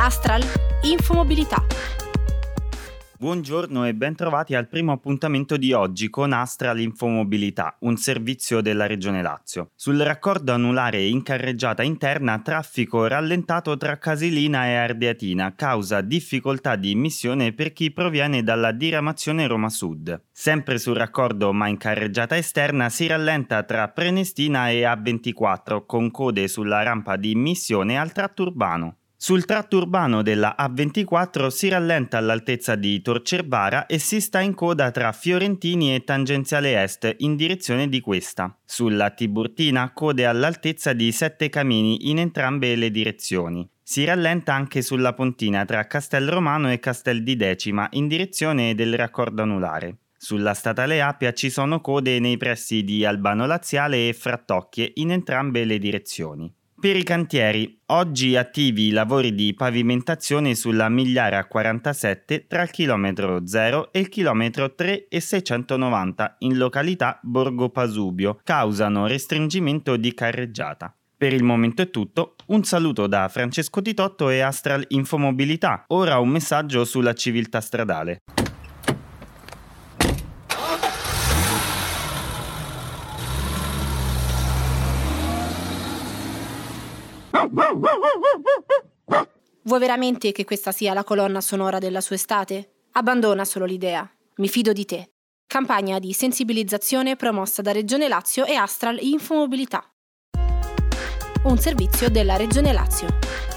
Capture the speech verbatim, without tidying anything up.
Astral Infomobilità. Buongiorno e bentrovati al primo appuntamento di oggi con Astral Infomobilità, un servizio della Regione Lazio. Sul raccordo anulare in carreggiata interna, traffico rallentato tra Casilina e Ardeatina, causa difficoltà di immissione per chi proviene dalla diramazione Roma Sud. Sempre sul raccordo ma in carreggiata esterna si rallenta tra Prenestina e A ventiquattro, con code sulla rampa di immissione al tratto urbano. Sul tratto urbano della A ventiquattro si rallenta all'altezza di Tor Cervara e si sta in coda tra Fiorentini e Tangenziale Est in direzione di questa. Sulla Tiburtina code all'altezza di Sette Camini in entrambe le direzioni. Si rallenta anche sulla Pontina tra Castel Romano e Castel di Decima in direzione del raccordo anulare. Sulla statale Appia ci sono code nei pressi di Albano Laziale e Frattocchie in entrambe le direzioni. Per i cantieri, oggi attivi i lavori di pavimentazione sulla Migliara quarantasette tra il chilometro zero e il chilometro tre e seicentonovanta in località Borgo Pasubio, causano restringimento di carreggiata. Per il momento è tutto, un saluto da Francesco Titotto e Astral Infomobilità. Ora un messaggio sulla civiltà stradale. Vuoi veramente che questa sia la colonna sonora della sua estate? Abbandona solo l'idea. Mi fido di te. Campagna di sensibilizzazione promossa da Regione Lazio e Astral Infomobilità. Un servizio della Regione Lazio.